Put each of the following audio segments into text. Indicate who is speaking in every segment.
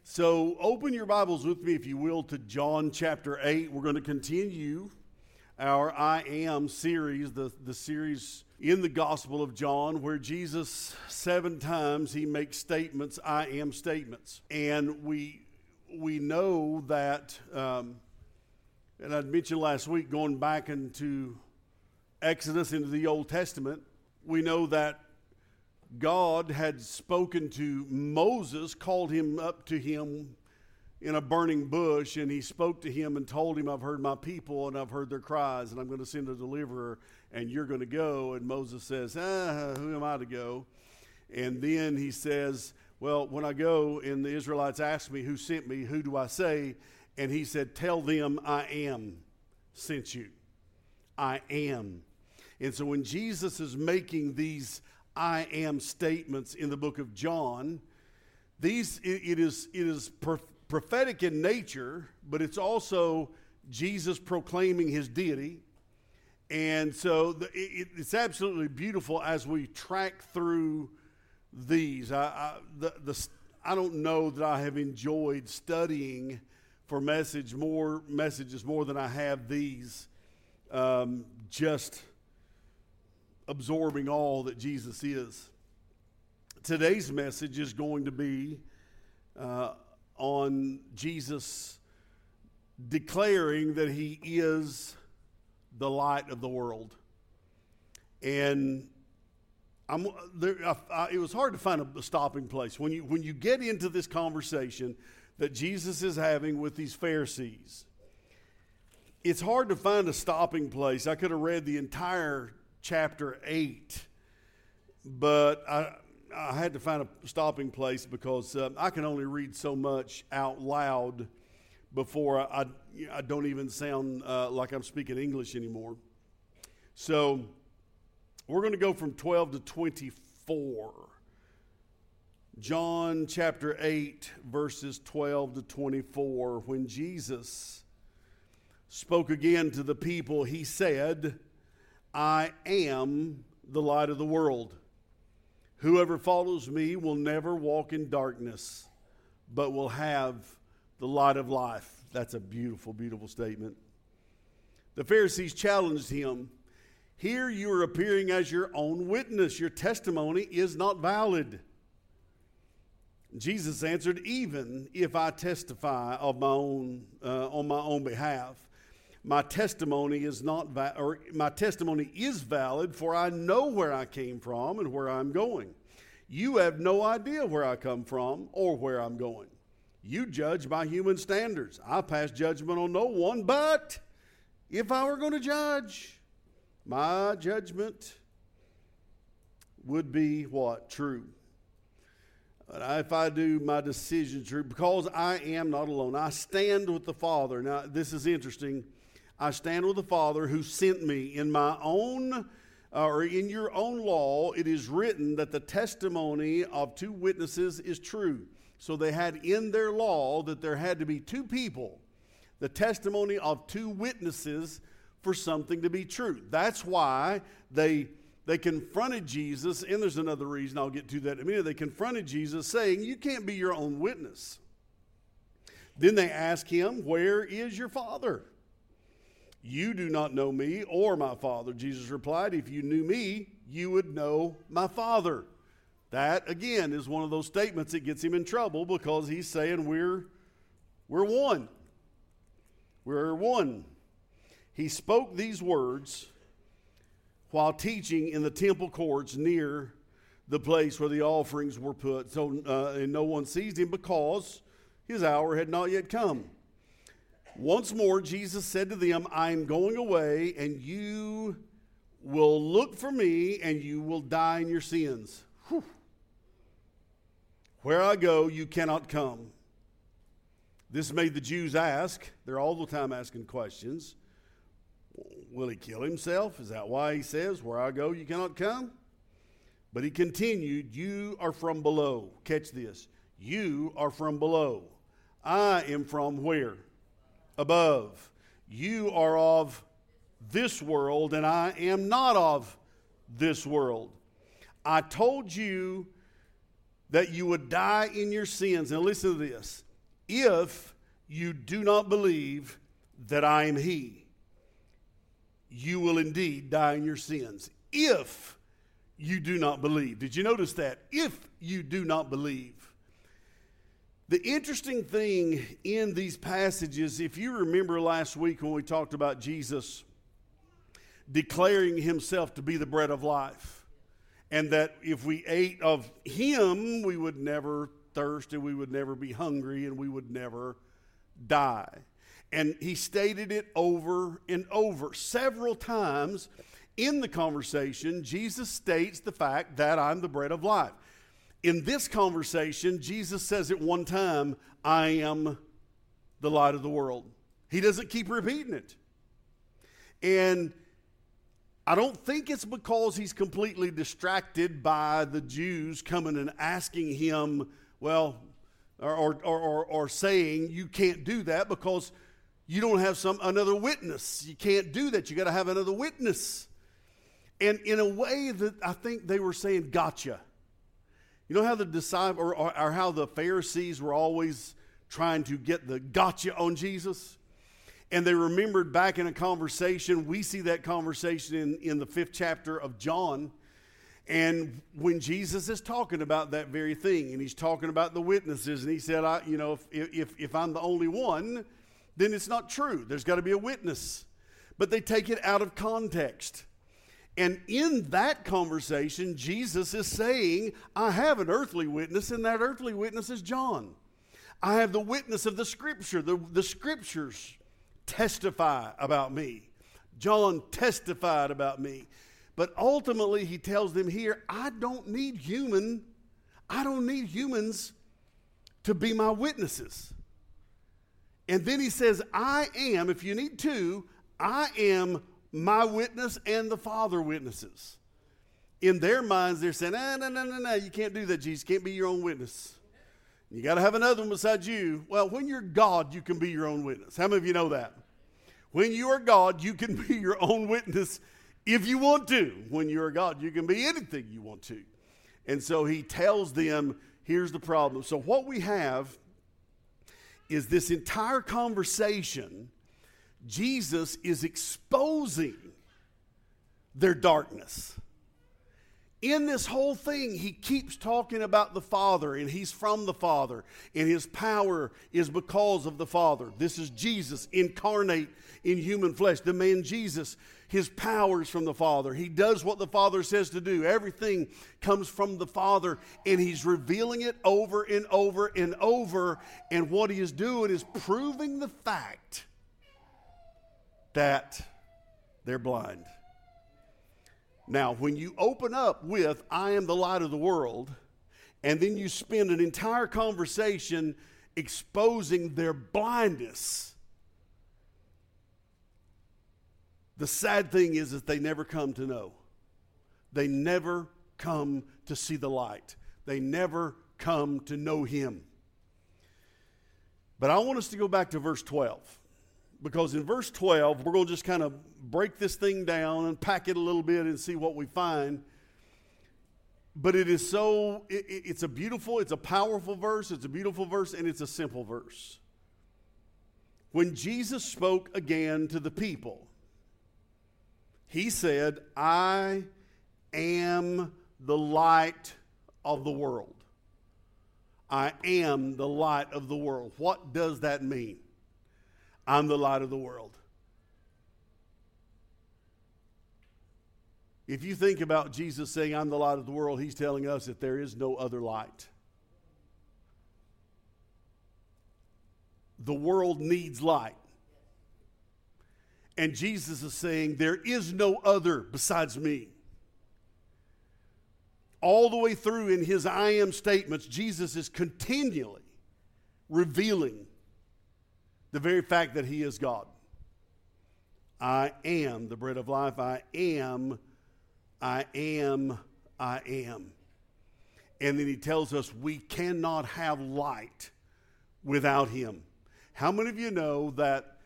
Speaker 1: So open your Bibles with me, if you will, to John chapter 8. We're going to continue our I Am series, the series in the Gospel of John, where Jesus 7 times he makes statements, I am statements. And we know that, and I'd mentioned last week, going back into Exodus, into the Old Testament, we know that God had spoken to Moses, called him up to him in a burning bush, and he spoke to him and told him, I've heard my people and I've heard their cries, and I'm going to send a deliverer, and you're going to go. And Moses says, who am I to go? And then he says, well, when I go and the Israelites ask me who sent me, who do I say? And he said, tell them I am sent you. I am. And so when Jesus is making these I am statements in the book of John, it is prophetic in nature, but it's also Jesus proclaiming his deity. And so it's absolutely beautiful as we track through these. I don't know that I have enjoyed studying for messages more than I have these. Just absorbing all that Jesus is. Today's message is going to be on Jesus declaring that he is the light of the world. And it was hard to find a stopping place. When you get into this conversation that Jesus is having with these Pharisees, it's hard to find a stopping place. I could have read the entire chapter 8, but I had to find a stopping place because I can only read so much out loud before I don't even sound like I'm speaking English anymore. So we're going to go from 12 to 24. John chapter 8, verses 12 to 24. When Jesus spoke again to the people, he said, I am the light of the world. Whoever follows me will never walk in darkness, but will have the light of life. That's a beautiful, beautiful statement. The Pharisees challenged him. Here you are appearing as your own witness. Your testimony is not valid. Jesus answered, even if I testify of my own on my own behalf, my testimony is my testimony is valid, for I know where I came from and where I'm going. You have no idea where I come from or where I'm going. You judge by human standards. I pass judgment on no one, but if I were going to judge, my judgment would be what? True. But if I do my decision true, because I am not alone. I stand with the Father. Now, this is interesting. I stand with the Father who sent me. In my own, or in your own law, it is written that the testimony of two witnesses is true. So they had in their law that there had to be two people, the testimony of two witnesses for something to be true. That's why they confronted Jesus, and there's another reason, I'll get to that in a minute. They confronted Jesus saying, you can't be your own witness. Then they asked him, where is your Father? You do not know me or my Father. Jesus replied, if you knew me, you would know my Father. That, again, is one of those statements that gets him in trouble because he's saying we're one. We're one. He spoke these words while teaching in the temple courts near the place where the offerings were put. And no one seized him because his hour had not yet come. Once more, Jesus said to them, I am going away, and you will look for me, and you will die in your sins. Whew. Where I go, you cannot come. This made the Jews ask. They're all the time asking questions. Will he kill himself? Is that why he says, where I go, you cannot come? But he continued, you are from below. Catch this. You are from below. I am from where? Above. You are of this world, and I am not of this world. I told you that you would die in your sins. Now listen to this. If you do not believe that I am he, you will indeed die in your sins. If you do not believe. Did you notice that? If you do not believe. The interesting thing in these passages, if you remember last week when we talked about Jesus declaring himself to be the bread of life, and that if we ate of him, we would never thirst and we would never be hungry and we would never die. And he stated it over and over. Several times in the conversation, Jesus states the fact that I'm the bread of life. In this conversation, Jesus says it one time, I am the light of the world. He doesn't keep repeating it. And I don't think it's because he's completely distracted by the Jews coming and asking him, well, or saying you can't do that because you don't have another witness. You can't do that. You got to have another witness. And in a way that I think they were saying, gotcha. You know how the disciples or how the Pharisees were always trying to get the gotcha on Jesus? And they remembered back in a conversation, we see that conversation in the 5th chapter of John. And when Jesus is talking about that very thing, and he's talking about the witnesses, and he said, if I'm the only one, then it's not true. There's got to be a witness. But they take it out of context. And in that conversation, Jesus is saying, I have an earthly witness, and that earthly witness is John. I have the witness of the Scripture. The Scriptures testify about me. John testified about me. But ultimately, he tells them here, I don't need humans to be my witnesses. And then he says, I am, if you need two, I am my witness and the Father witnesses. In their minds, they're saying, no, you can't do that, Jesus. You can't be your own witness. You got to have another one besides you. Well, when you're God, you can be your own witness. How many of you know that? When you are God, you can be your own witness if you want to. When you are God, you can be anything you want to. And so he tells them, here's the problem. So what we have is this entire conversation, Jesus is exposing their darkness. In this whole thing, he keeps talking about the Father, and he's from the Father, and his power is because of the Father. This is Jesus incarnate in human flesh. The man Jesus, his power is from the Father. He does what the Father says to do. Everything comes from the Father, and he's revealing it over and over and over. And what he is doing is proving the fact that they're blind. Now, when you open up with, I am the light of the world, and then you spend an entire conversation exposing their blindness, the sad thing is that they never come to know. They never come to see the light. They never come to know him. But I want us to go back to verse 12. Because in verse 12, we're going to just kind of break this thing down and pack it a little bit and see what we find. But it is it's a powerful verse, it's a beautiful verse, and it's a simple verse. When Jesus spoke again to the people, he said, I am the light of the world. I am the light of the world. What does that mean? I'm the light of the world. If you think about Jesus saying, I'm the light of the world, he's telling us that there is no other light. The world needs light. And Jesus is saying, there is no other besides me. All the way through in his I am statements, Jesus is continually revealing the very fact that he is God. I am the bread of life. I am. And then he tells us we cannot have light without him. How many of you know that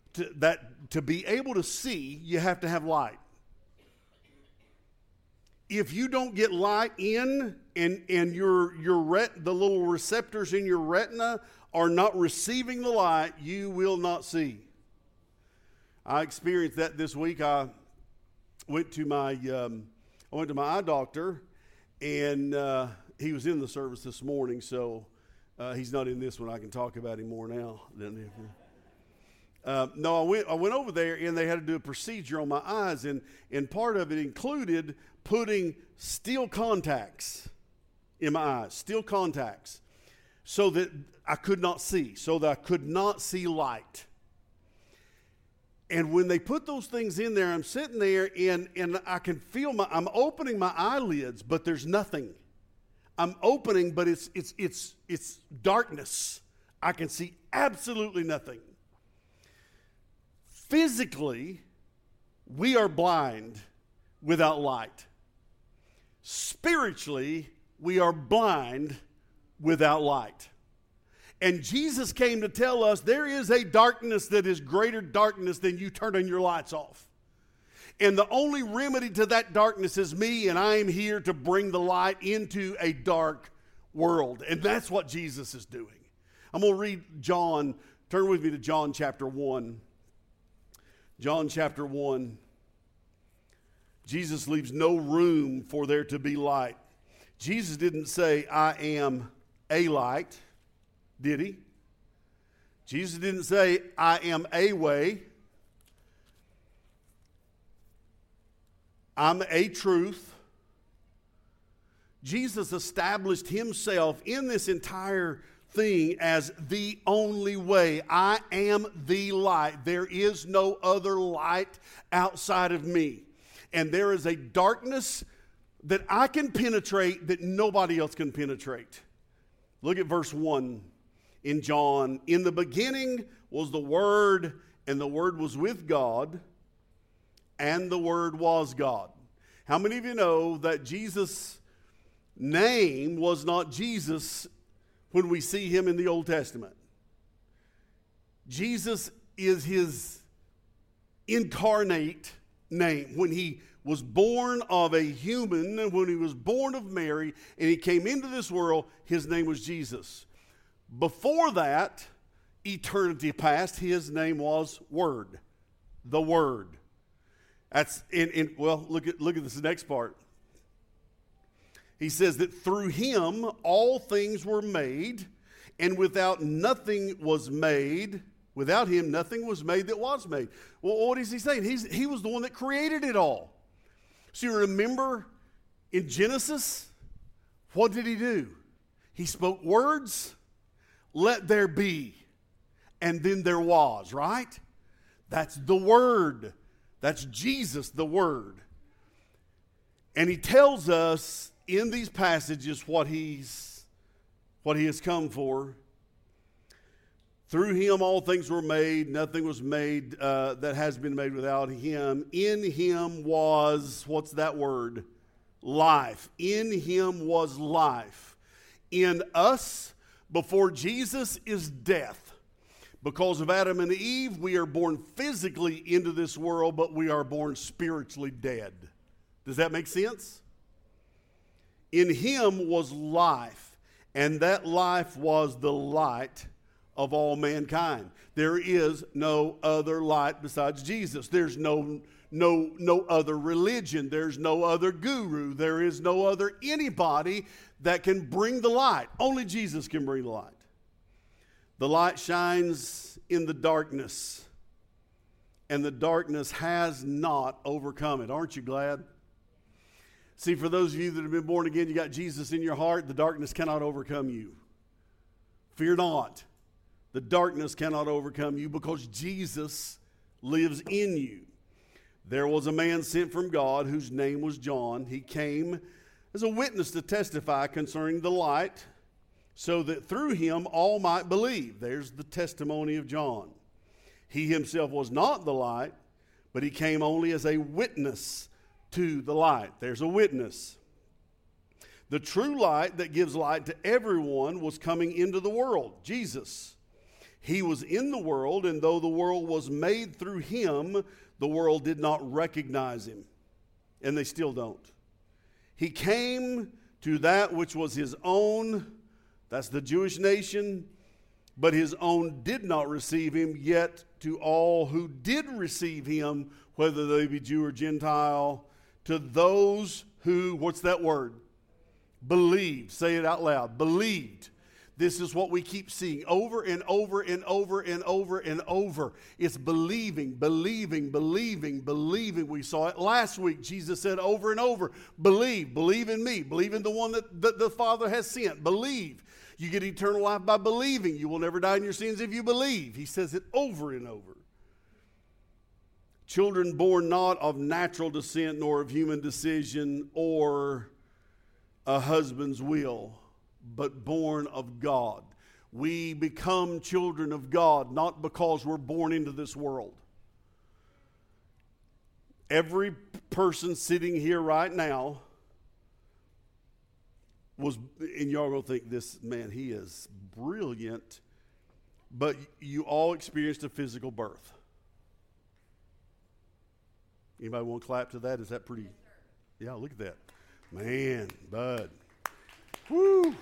Speaker 1: to be able to see, you have to have light? if you don't get light in and the little receptors in your retina are not receiving the light, you will not see. I experienced that this week. I went to my eye doctor, and he was in the service this morning, so he's not in this one. I can talk about him more now. No, I went over there, and they had to do a procedure on my eyes, and part of it included putting steel contacts in my eyes, steel contacts, so that I could not see light. And when they put those things in there, I'm sitting there, and I can feel I'm opening my eyelids, but there's nothing. I'm opening, but it's darkness. I can see absolutely nothing. Physically, we are blind without light. Spiritually, we are blind without light. And Jesus came to tell us there is a darkness that is greater darkness than you turning your lights off. And the only remedy to that darkness is me, and I am here to bring the light into a dark world. And that's what Jesus is doing. I'm going to read John. Turn with me to John chapter 1. John chapter 1. Jesus leaves no room for there to be light. Jesus didn't say, I am a light, did he? Jesus didn't say, I am a way. I'm a truth. Jesus established himself in this entire thing as the only way. I am the light. There is no other light outside of me. And there is a darkness that I can penetrate that nobody else can penetrate. Look at verse 1 in John. In the beginning was the Word, and the Word was with God, and the Word was God. How many of you know that Jesus' name was not Jesus when we see him in the Old Testament? Jesus is his incarnate name. When he was born of a human, when he was born of Mary, and he came into this world, his name was Jesus. Before that, eternity past, his name was Word, the Word. That's look at this next part. He says that through him all things were made, and without him nothing was made that was made. Well, what is he saying? He was the one that created it all. So you remember in Genesis, what did he do? He spoke words, let there be, and then there was, right? That's the Word. That's Jesus, the Word. And he tells us in these passages what he has come for. Through him all things were made, nothing was made that has been made without him. In him was, what's that word? Life. In him was life. In us, before Jesus, is death. Because of Adam and Eve, we are born physically into this world, but we are born spiritually dead. Does that make sense? In him was life, and that life was the light of all mankind. There is no other light besides Jesus. There's no other religion. There's no other guru. There is no other anybody that can bring the light. Only Jesus can bring the light. The light shines in the darkness, and the darkness has not overcome it. Aren't you glad? See, for those of you that have been born again, you got Jesus in your heart, the darkness cannot overcome you. Fear not. The darkness cannot overcome you because Jesus lives in you. There was a man sent from God whose name was John. He came as a witness to testify concerning the light, so that through him all might believe. There's the testimony of John. He himself was not the light, but he came only as a witness to the light. There's a witness. The true light that gives light to everyone was coming into the world, Jesus. He was in the world, and though the world was made through him, the world did not recognize him. And they still don't. He came to that which was his own, that's the Jewish nation, but his own did not receive him, yet to all who did receive him, whether they be Jew or Gentile, to those who, what's that word? Believed. Say it out loud. Believed. This is what we keep seeing over and over and over and over and over. It's believing, believing, believing, believing. We saw it last week. Jesus said over and over, believe in me. Believe in the one that the Father has sent. Believe. You get eternal life by believing. You will never die in your sins if you believe. He says it over and over. Children born not of natural descent, nor of human decision, or a husband's will, but born of God. We become children of God not because we're born into this world. Every person sitting here right now was, and y'all gonna think this man, he is brilliant, but you all experienced a physical birth. Anybody want to clap to that? Is that pretty? Yeah, look at that. Man, bud. Woo.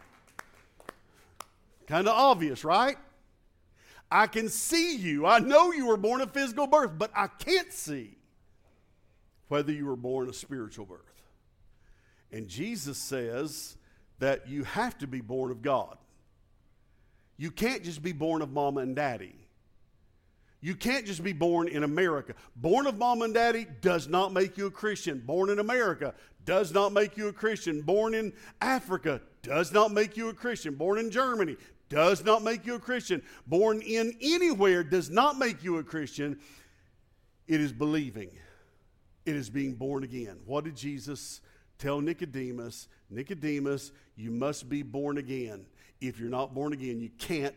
Speaker 1: Kind of obvious, right? I can see you. I know you were born a physical birth, but I can't see whether you were born a spiritual birth. And Jesus says that you have to be born of God. You can't just be born of mama and daddy. You can't just be born in America. Born of mom and daddy does not make you a Christian. Born in America does not make you a Christian. Born in Africa does not make you a Christian. Born in Germany does not make you a Christian. Born in anywhere does not make you a Christian. It is believing. It is being born again. What did Jesus tell Nicodemus? Nicodemus, you must be born again. If you're not born again, you can't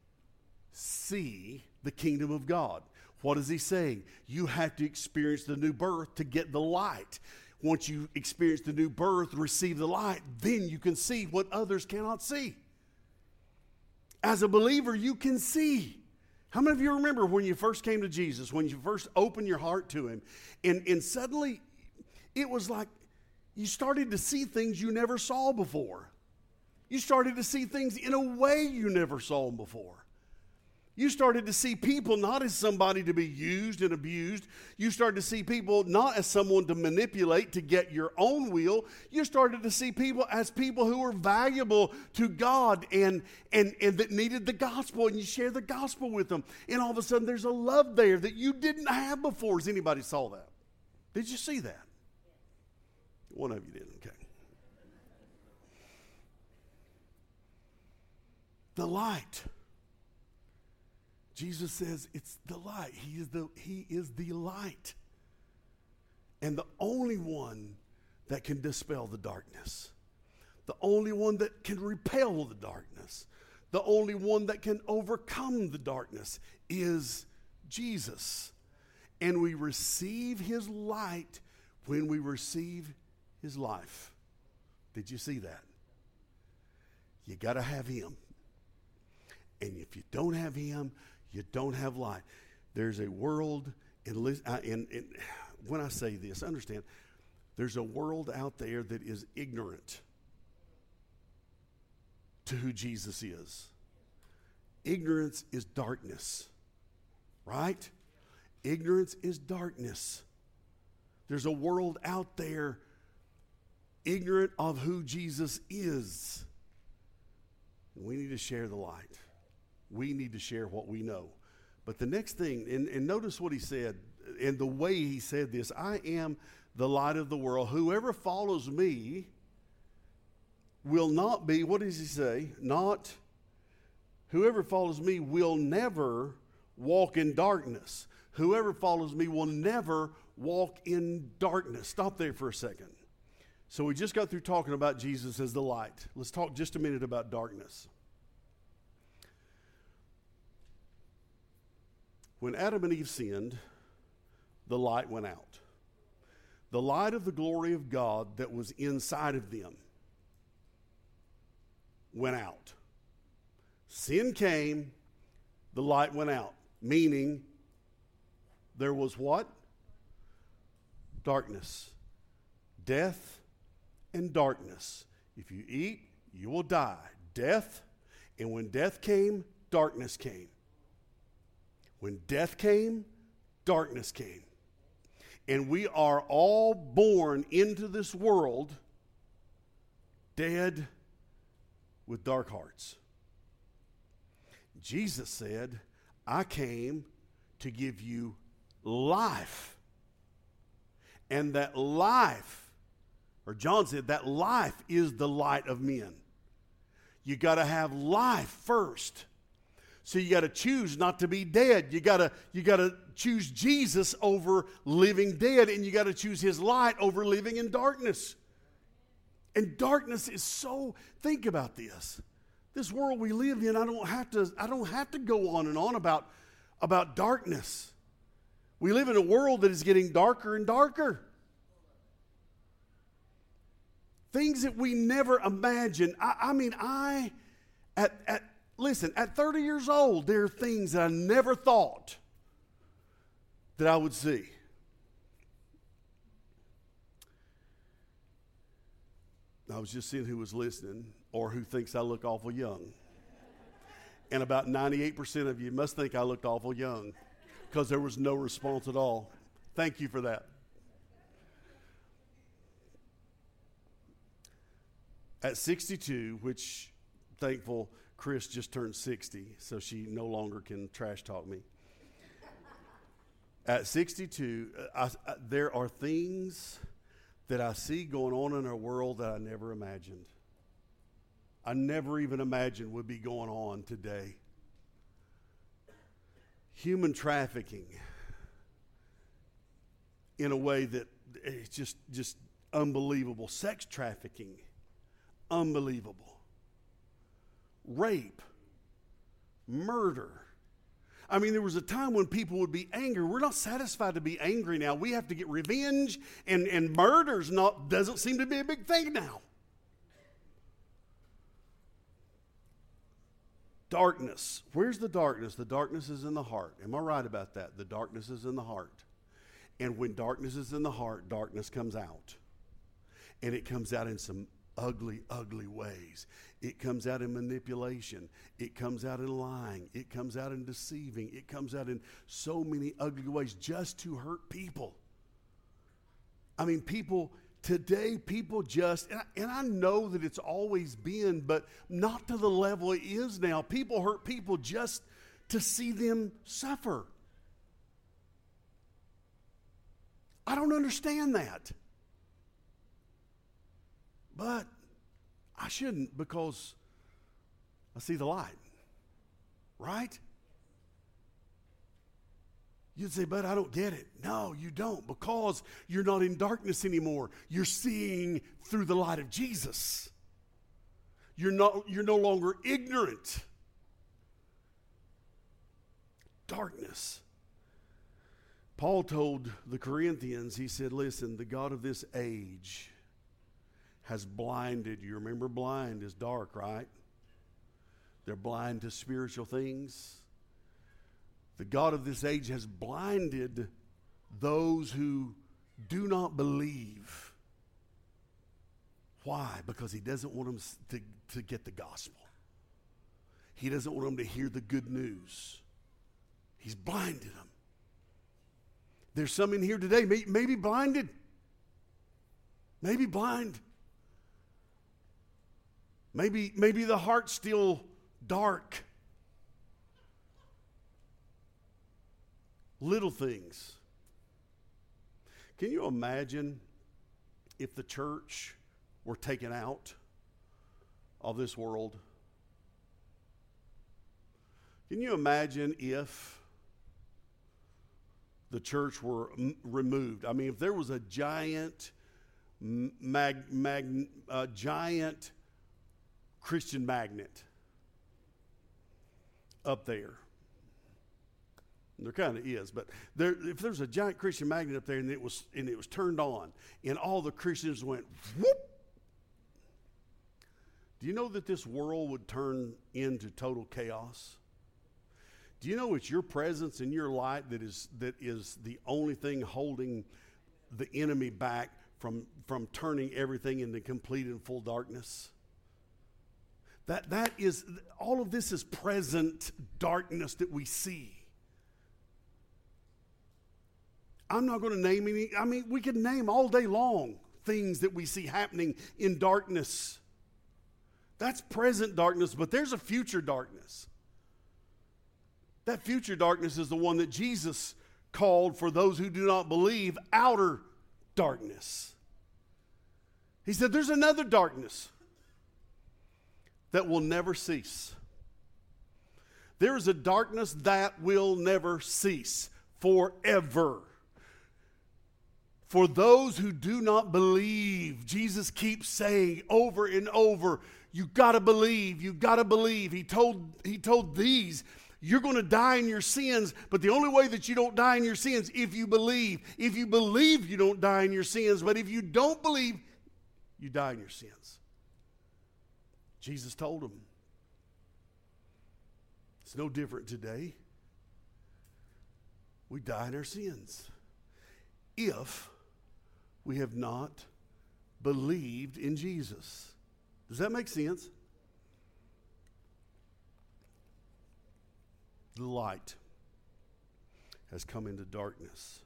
Speaker 1: see the kingdom of God. What is he saying? You have to experience the new birth to get the light. Once you experience the new birth, receive the light, then you can see what others cannot see. As a believer, you can see. How many of you remember when you first came to Jesus, when you first opened your heart to him, and suddenly it was like you started to see things you never saw before. You started to see things in a way you never saw them before. You started to see people not as somebody to be used and abused. You started to see people not as someone to manipulate to get your own will. You started to see people as people who were valuable to God and that needed the gospel, and you share the gospel with them. And all of a sudden there's a love there that you didn't have before. Has anybody saw that? Did you see that? One of you did, okay. The light. Jesus says it's the light. He is the light. And the only one that can dispel the darkness. The only one that can repel the darkness. The only one that can overcome the darkness is Jesus. And we receive his light when we receive his life. Did you see that? You got to have him. And if you don't have him, you don't have light. There's a world, and when I say this, understand, there's a world out there that is ignorant to who Jesus is. Ignorance is darkness, right? Ignorance is darkness. There's a world out there ignorant of who Jesus is. We need to share the light. We need to share what we know. But the next thing, and notice what he said, and the way he said this, I am the light of the world. Whoever follows me will not be, what does he say? Whoever follows me will never walk in darkness. Whoever follows me will never walk in darkness. Stop there for a second. So we just got through talking about Jesus as the light. Let's talk just a minute about darkness. When Adam and Eve sinned, the light went out. The light of the glory of God that was inside of them went out. Sin came, the light went out. Meaning, there was what? Darkness. Death and darkness. If you eat, you will die. Death. And when death came, darkness came. When death came, darkness came. And we are all born into this world dead with dark hearts. Jesus said, I came to give you life. And that life, or John said, that life is the light of men. You got to have life first. So you got to choose not to be dead. You got to choose Jesus over living dead, and you got to choose his light over living in darkness. And darkness is so, think about this. This world we live in, I don't have to go on and on about darkness. We live in a world that is getting darker and darker. Things that we never imagined. Listen, at 30 years old, there are things that I never thought that I would see. I was just seeing who was listening or who thinks I look awful young. And about 98% of you must think I looked awful young because there was no response at all. Thank you for that. At 62, which, thankful, Chris just turned 60, so she no longer can trash talk me. At 62, there are things that I see going on in our world that I never imagined. I never even imagined would be going on today. Human trafficking in a way that it's just unbelievable. Sex trafficking, unbelievable. Rape, murder. I mean, there was a time when people would be angry. We're not satisfied to be angry now. We have to get revenge, and murder's doesn't seem to be a big thing now. Darkness. Where's the darkness? The darkness is in the heart. Am I right about that? The darkness is in the heart. And when darkness is in the heart, darkness comes out. And it comes out in some ugly, ugly ways. It comes out in manipulation. It comes out in lying. It comes out in deceiving. It comes out in so many ugly ways just to hurt people. I mean, today, people just, and I know that it's always been, but not to the level it is now. People hurt people just to see them suffer. I don't understand that. But I shouldn't, because I see the light. Right? You'd say, but I don't get it. No, you don't, because you're not in darkness anymore. You're seeing through the light of Jesus. You're no longer ignorant. Darkness. Paul told the Corinthians, he said, listen, the God of this age has blinded you. Remember, blind is dark, right? They're blind to spiritual things. The God of this age has blinded those who do not believe. Why? Because he doesn't want them to get the gospel. He doesn't want them to hear the good news. He's blinded them. There's some in here today, maybe blinded. Maybe blind. Maybe the heart's still dark. Little things. Can you imagine if the church were taken out of this world? Can you imagine if the church were removed? I mean, if there was a giant Christian magnet up there. There kind of is, but if there's a giant Christian magnet up there and it was turned on and all the Christians went whoop, do you know that this world would turn into total chaos? Do you know it's your presence and your light that is the only thing holding the enemy back from turning everything into complete and full darkness. That is, all of this is present darkness that we see. I'm not going to name any. I mean, we could name all day long things that we see happening in darkness. That's present darkness, but there's a future darkness. That future darkness is the one that Jesus called, for those who do not believe, outer darkness. He said there's another darkness that will never cease. There is a darkness that will never cease forever. For those who do not believe, Jesus keeps saying over and over, you got to believe, you got to believe. He told these, you're going to die in your sins, but the only way that you don't die in your sins, if you believe. If you believe, you don't die in your sins, but if you don't believe, you die in your sins. Jesus told them. It's no different today. We die in our sins if we have not believed in Jesus. Does that make sense? The light has come into darkness.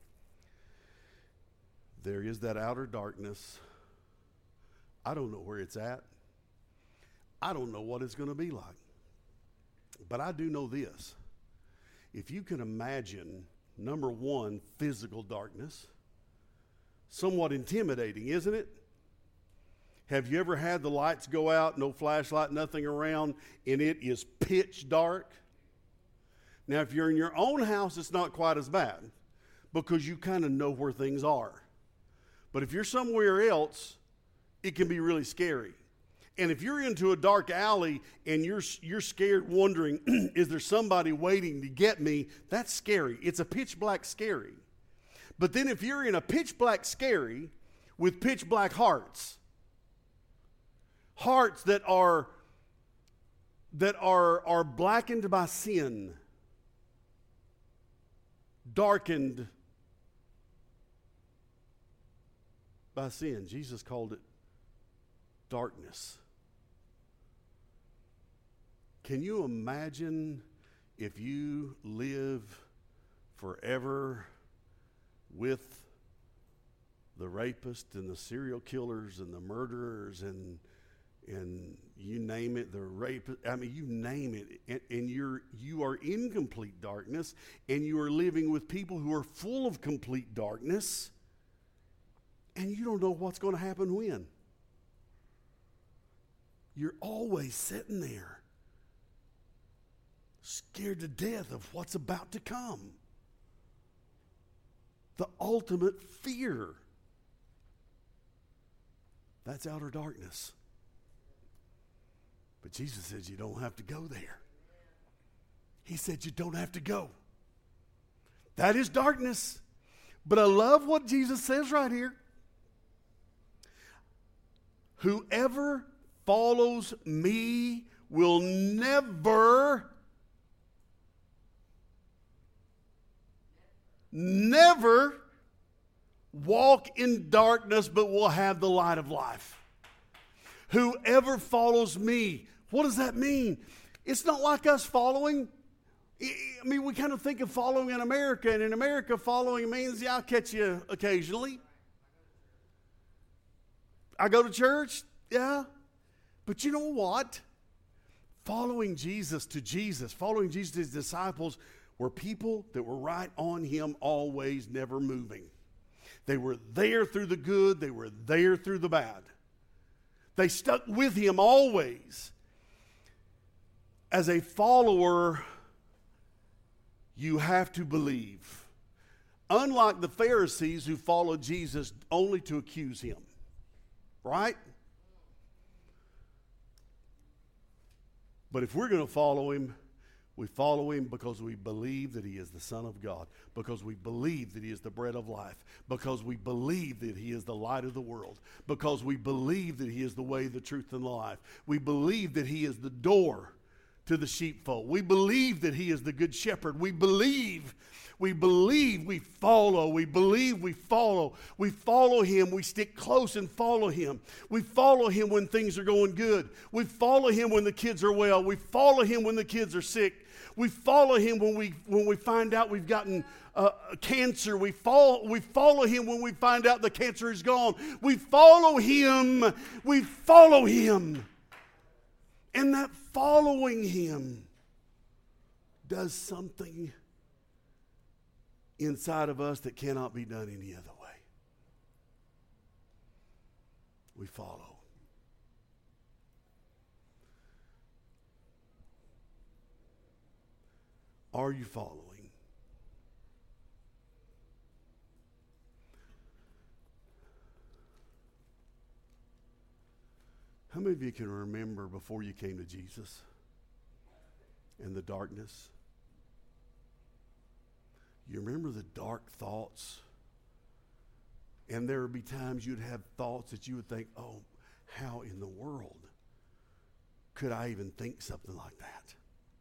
Speaker 1: There is that outer darkness. I don't know where it's at. I don't know what it's going to be like. But I do know this. If you can imagine, number one, physical darkness, somewhat intimidating, isn't it? Have you ever had the lights go out, no flashlight, nothing around, and it is pitch dark? Now, if you're in your own house, it's not quite as bad because you kind of know where things are. But if you're somewhere else, it can be really scary. And if you're into a dark alley and you're scared, wondering, is there somebody waiting to get me? That's scary. It's a pitch black scary. But then if you're in a pitch black scary with pitch black hearts that are blackened by sin, darkened by sin. Jesus called it darkness. Can you imagine if you live forever with the rapists and the serial killers and the murderers and you name it, the rape, I mean, you name it, and you are in complete darkness, and you are living with people who are full of complete darkness, and you don't know what's going to happen when. You're always sitting there, scared to death of what's about to come. The ultimate fear. That's outer darkness. But Jesus says you don't have to go there. He said you don't have to go. That is darkness. But I love what Jesus says right here. Whoever follows me will never walk in darkness, but will have the light of life. Whoever follows me. What does that mean? It's not like us following. I mean, we kind of think of following in America, and in America, following means, yeah, I'll catch you occasionally. I go to church, yeah. But you know what? Following Jesus, following Jesus to his disciples, were people that were right on him always, never moving. They were there through the good. They were there through the bad. They stuck with him always. As a follower, you have to believe. Unlike the Pharisees who followed Jesus only to accuse him. Right? But if we're going to follow him, we follow him because we believe that he is the Son of God, because we believe that he is the bread of life, because we believe that he is the light of the world, because we believe that he is the way, the truth, and the life. We believe that he is the door to the sheepfold. We believe that he is the good shepherd. We believe, we believe, we follow. We believe, we follow. We follow him. We stick close and follow him. We follow him when things are going good. We follow him when the kids are well. We follow him when the kids are sick. We follow him when we find out we've gotten cancer. We follow him when we find out the cancer is gone. We follow him. We follow him. And that following him does something inside of us that cannot be done any other way. We follow. Are you following? How many of you can remember before you came to Jesus and the darkness? You remember the dark thoughts? And there would be times you'd have thoughts that you would think, oh, how in the world could I even think something like that?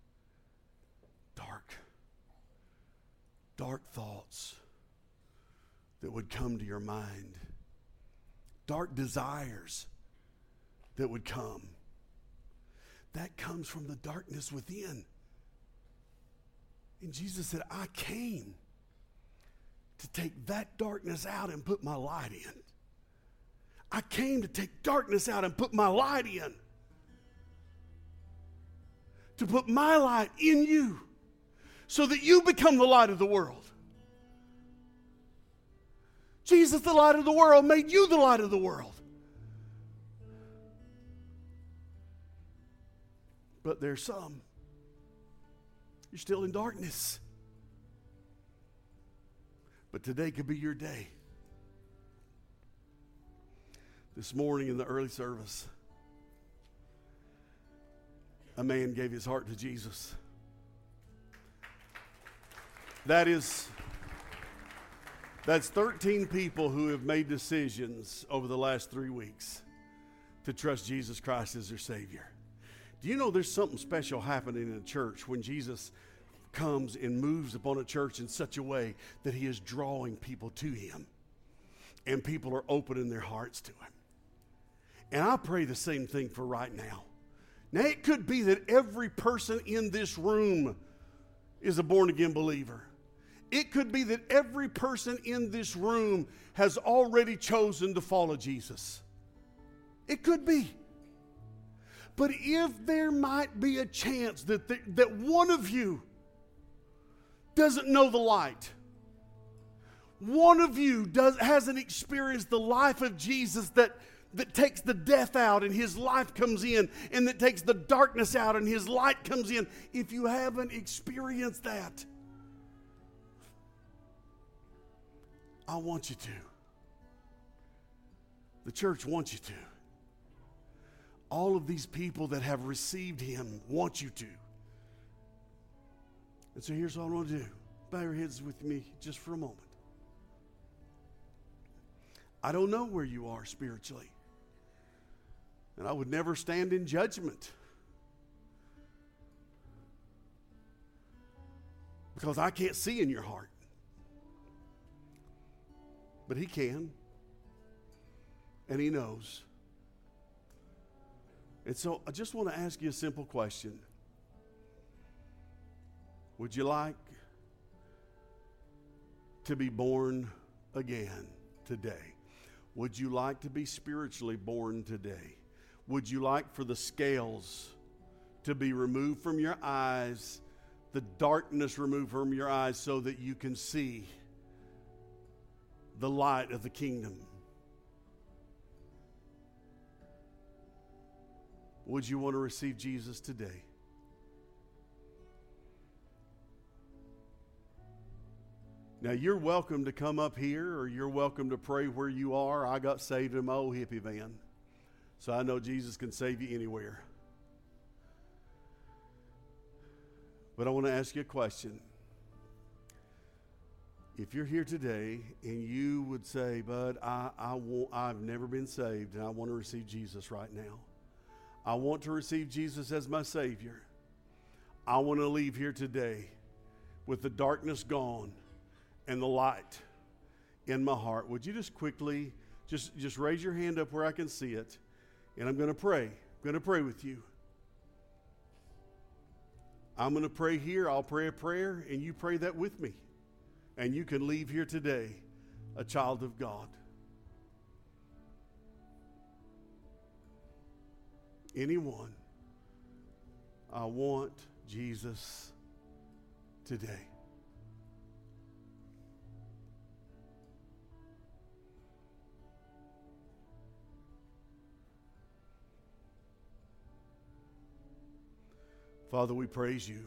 Speaker 1: Dark thoughts that would come to your mind. Dark desires that would come. That comes from the darkness within. And Jesus said, I came to take that darkness out and put my light in. I came to take darkness out and put my light in. To put my light in you so that you become the light of the world. Jesus, the light of the world, made you the light of the world. But there's some. You're still in darkness. But today could be your day. This morning in the early service, a man gave his heart to Jesus. That's 13 people who have made decisions over the last 3 weeks to trust Jesus Christ as their Savior. Do you know there's something special happening in a church when Jesus comes and moves upon a church in such a way that he is drawing people to him and people are opening their hearts to him? And I pray the same thing for right now. Now, it could be that every person in this room is a born-again believer. It could be that every person in this room has already chosen to follow Jesus. It could be. But if there might be a chance that one of you doesn't know the light, one of you hasn't experienced the life of Jesus that takes the death out and his life comes in, and that takes the darkness out and his light comes in, if you haven't experienced that, I want you to. The church wants you to. All of these people that have received him want you to. And so here's what I want to do. Bow your heads with me just for a moment. I don't know where you are spiritually. And I would never stand in judgment. Because I can't see in your heart. But he can. And he knows. And so I just want to ask you a simple question. Would you like to be born again today? Would you like to be spiritually born today? Would you like for the scales to be removed from your eyes, the darkness removed from your eyes, so that you can see the light of the kingdom? Would you want to receive Jesus today? Now, you're welcome to come up here, or you're welcome to pray where you are. I got saved in my old hippie van, so I know Jesus can save you anywhere. But I want to ask you a question. If you're here today and you would say, "Bud, I've never been saved, and I want to receive Jesus right now. I want to receive Jesus as my Savior." I want to leave here today with the darkness gone and the light in my heart. Would you just quickly, just raise your hand up where I can see it, and I'm going to pray. I'm going to pray with you. I'm going to pray here. I'll pray a prayer, and you pray that with me. And you can leave here today a child of God. Anyone? I want Jesus today. Father, we praise you.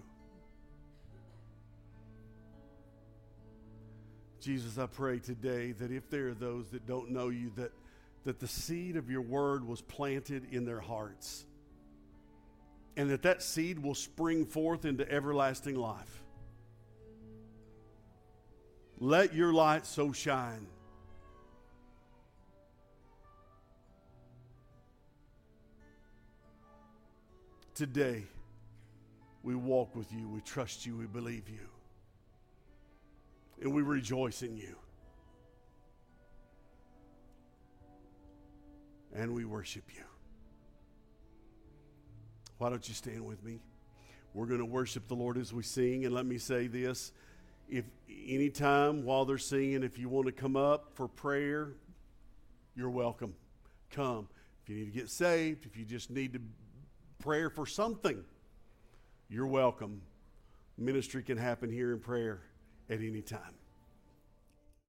Speaker 1: Jesus, I pray today that if there are those that don't know you, that the seed of your word was planted in their hearts, and that seed will spring forth into everlasting life. Let your light so shine. Today, we walk with you, we trust you, we believe you, and we rejoice in you. And we worship you. Why don't you stand with me? We're going to worship the Lord as we sing. And let me say this. If anytime while they're singing, if you want to come up for prayer, you're welcome. Come. If you need to get saved, if you just need to prayer for something, you're welcome. Ministry can happen here in prayer at any time.